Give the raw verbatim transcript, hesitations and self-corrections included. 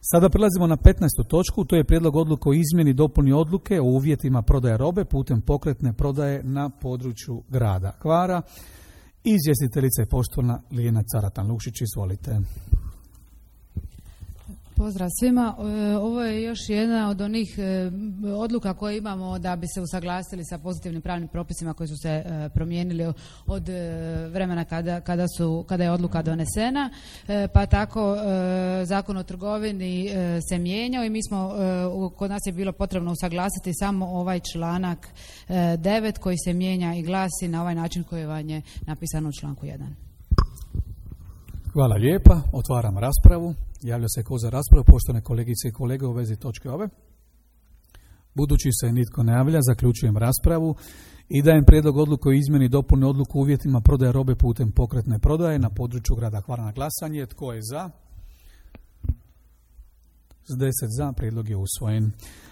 Sada prelazimo na petnaestu točku, to je prijedlog odluke o izmjeni dopuni odluke o uvjetima prodaje robe putem pokretne prodaje na području grada Hvara. Izvjestiteljica je poštovana Ljiljana Caratan-Lukšić, izvolite. Pozdrav svima. Ovo je još jedna od onih odluka koje imamo da bi se usaglasili sa pozitivnim pravnim propisima koji su se promijenili od vremena kada, kada, su, kada je odluka donesena. Pa tako Zakon o trgovini se mijenjao i mi smo, kod nas je bilo potrebno usaglasiti samo ovaj članak devet koji se mijenja i glasi na ovaj način koji vam je napisano u članku jedan. Hvala lijepa. Otvaram raspravu. Javlja se ko za raspravu, poštovane kolegice i kolege u vezi točke ove. Budući se nitko ne javlja, zaključujem raspravu i dajem prijedlog odluke o izmjeni dopuni odluku o uvjetima prodaje robe putem pokretne prodaje na području grada Hvara na glasanje. Tko je za? S deset za, prijedlog je usvojen.